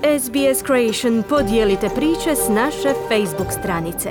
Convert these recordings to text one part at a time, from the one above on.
SBS Creation podijelite priče s naše Facebook stranice.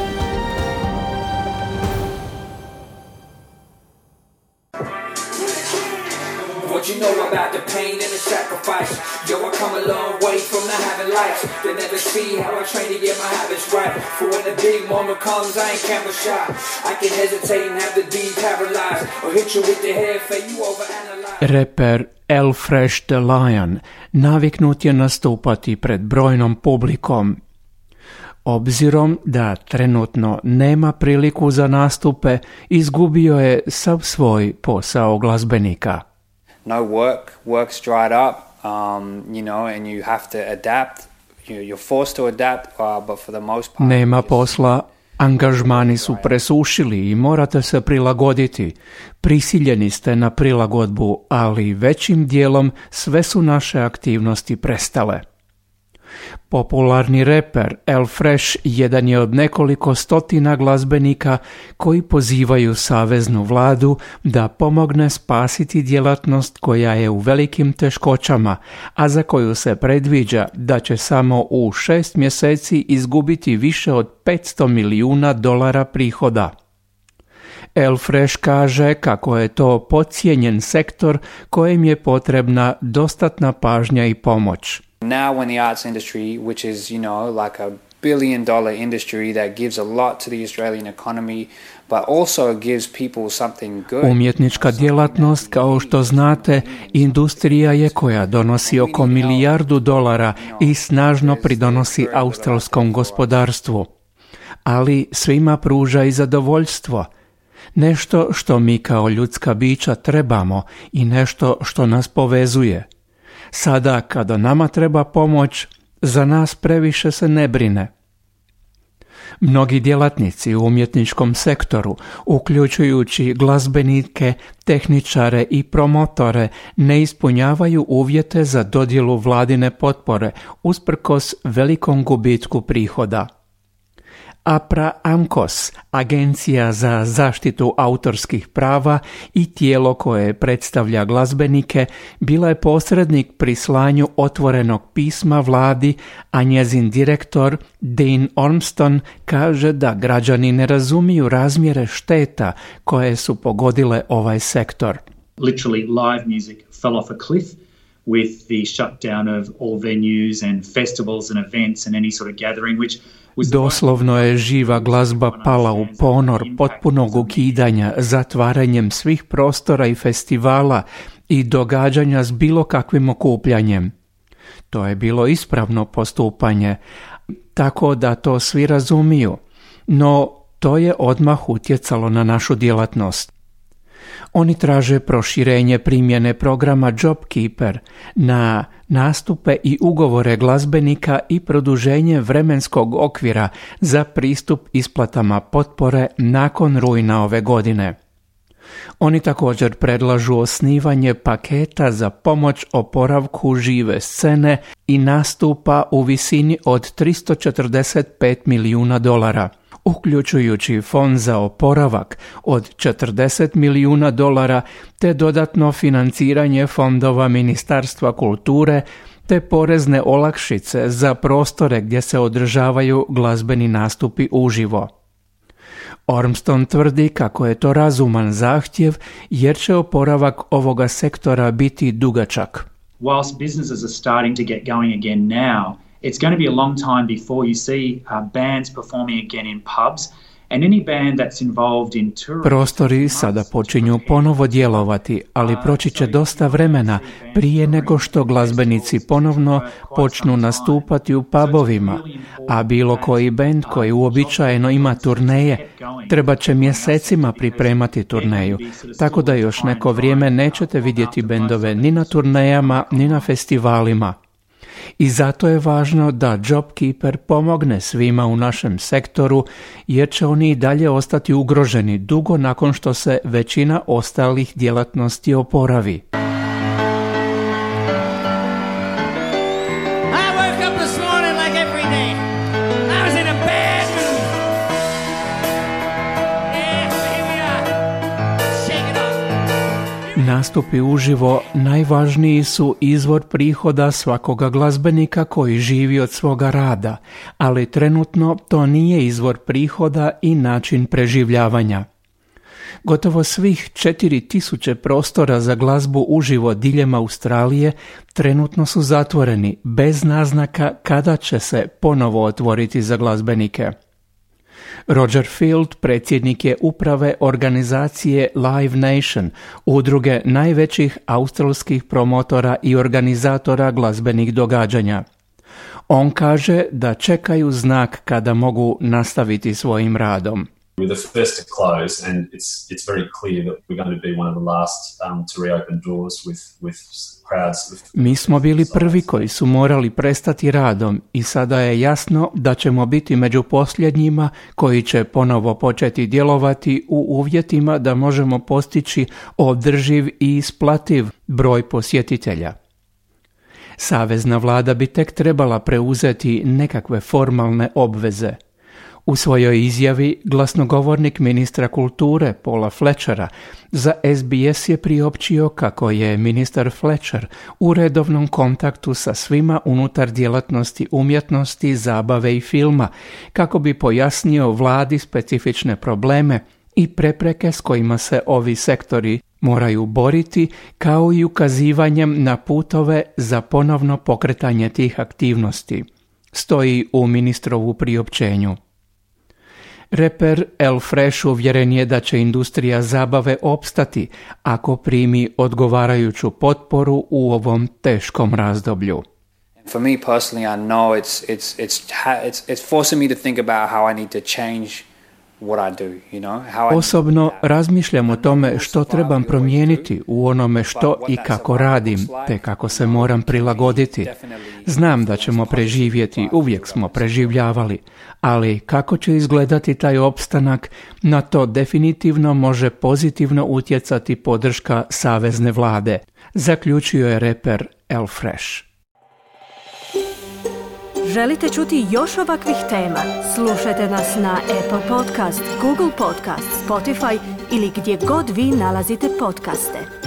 What you know about the pain and the sacrifice? Yo, I come a long way from not having lights. They never see how I train to get my habits right. For when the big moment comes, I ain't camera shy. I can hesitate and have the deed paralyzed, or hit you with the head for you overanalyze. Reper L-Fresh the Lion naviknut je nastupati pred brojnom publikom. Obzirom da trenutno nema priliku za nastupe, izgubio je sav svoj posao glazbenika. No work's dried up, and you have to adapt. You're forced to adapt, but for the most part... Nema posla, angažmani su presušili i morate se prilagoditi. Prisiljeni ste na prilagodbu, ali većim dijelom sve su naše aktivnosti prestale. Popularni reper L-Fresh jedan je od nekoliko stotina glazbenika koji pozivaju saveznu vladu da pomogne spasiti djelatnost koja je u velikim teškoćama, a za koju se predviđa da će samo u 6 mjeseci izgubiti više od $500 milijuna prihoda. L-Fresh kaže kako je to podcijenjen sektor kojem je potrebna dostatna pažnja i pomoć. Now when the arts industry, which is, like a $1 billion industry that gives a lot to the Australian economy, but also gives people something good. Umjetnička djelatnost, kao što znate, industrija je koja donosi oko $1 milijardu i snažno pridonosi australskom gospodarstvu. Ali svima pruža i zadovoljstvo. Nešto što mi kao ljudska bića trebamo i nešto što nas povezuje. Sada, kada nama treba pomoć, za nas previše se ne brine. Mnogi djelatnici u umjetničkom sektoru, uključujući glazbenike, tehničare i promotore, ne ispunjavaju uvjete za dodjelu vladine potpore usprkos velikom gubitku prihoda. APRA AMCOS, Agencija za zaštitu autorskih prava i tijelo koje predstavlja glazbenike, bila je posrednik pri slanju otvorenog pisma vladi, a njezin direktor Dean Ormston kaže da građani ne razumiju razmjere šteta koje su pogodile ovaj sektor. Literally live music fell off a cliff with the shutdown of all venues and festivals and events and any sort of gathering, which Doslovno je živa glazba pala u ponor potpunog ukidanja, zatvaranjem svih prostora i festivala i događanja s bilo kakvim okupljanjem. To je bilo ispravno postupanje, tako da to svi razumiju, no to je odmah utjecalo na našu djelatnost. Oni traže proširenje primjene programa JobKeeper na nastupe i ugovore glazbenika i produženje vremenskog okvira za pristup isplatama potpore nakon rujna ove godine. Oni također predlažu osnivanje paketa za pomoć oporavku žive scene i nastupa u visini od $345 milijuna, uključujući fond za oporavak od $40 milijuna te dodatno financiranje fondova Ministarstva kulture te porezne olakšice za prostore gdje se održavaju glazbeni nastupi uživo. Ormston tvrdi kako je to razuman zahtjev jer će oporavak ovoga sektora biti dugačak. Whilst businesses are starting to get going again now, it's going to be a long time before you see bands performing again in pubs. And any band that's involved in touring. Prostori sada počinju ponovo djelovati, ali proći će dosta vremena prije nego što glazbenici ponovno počnu nastupati u pubovima, a bilo koji bend koji uobičajeno ima turneje treba će mjesecima pripremati turneju, tako da još neko vrijeme nećete vidjeti bendove ni na turnejama ni na festivalima. I zato je važno da JobKeeper pomogne svima u našem sektoru, jer će oni i dalje ostati ugroženi dugo nakon što se većina ostalih djelatnosti oporavi. Nastupi uživo najvažniji su izvor prihoda svakoga glazbenika koji živi od svoga rada, ali trenutno to nije izvor prihoda i način preživljavanja. Gotovo svih 4000 prostora za glazbu uživo diljem Australije trenutno su zatvoreni, bez naznaka kada će se ponovo otvoriti za glazbenike. Roger Field, predsjednik je uprave organizacije Live Nation, udruge najvećih australskih promotora i organizatora glazbenih događanja. On kaže da čekaju znak kada mogu nastaviti svojim radom. We're the first to close, and it's very clear that we're going to be one of the last to reopen doors with crowds. Mi smo bili prvi koji su morali prestati radom i sada je jasno da ćemo biti među posljednjima koji će ponovo početi djelovati u uvjetima da možemo postići održiv i isplativ broj posjetitelja. Savezna vlada bi tek trebala preuzeti nekakve formalne obveze. U svojoj izjavi glasnogovornik ministra kulture Paula Fletchera za SBS je priopćio kako je ministar Fletcher u redovnom kontaktu sa svima unutar djelatnosti umjetnosti, zabave i filma, kako bi pojasnio vladi specifične probleme i prepreke s kojima se ovi sektori moraju boriti, kao i ukazivanjem na putove za ponovno pokretanje tih aktivnosti, stoji u ministrovu priopćenju. Reper El Fresh uvjeren je da će industrija zabave opstati ako primi odgovarajuću potporu u ovom teškom razdoblju. For me personally, I know it's forcing me to think about how I need to change what I do, you know? Osobno razmišljam o tome što trebam promijeniti u onome što i kako radim, te kako se moram prilagoditi. Znam da ćemo preživjeti, uvijek smo preživljavali, ali kako će izgledati taj opstanak, na to definitivno može pozitivno utjecati podrška savezne vlade, zaključio je reper El Fresh. Želite čuti još ovakvih tema? Slušajte nas na Apple Podcast, Google Podcast, Spotify ili gdje god vi nalazite podcaste.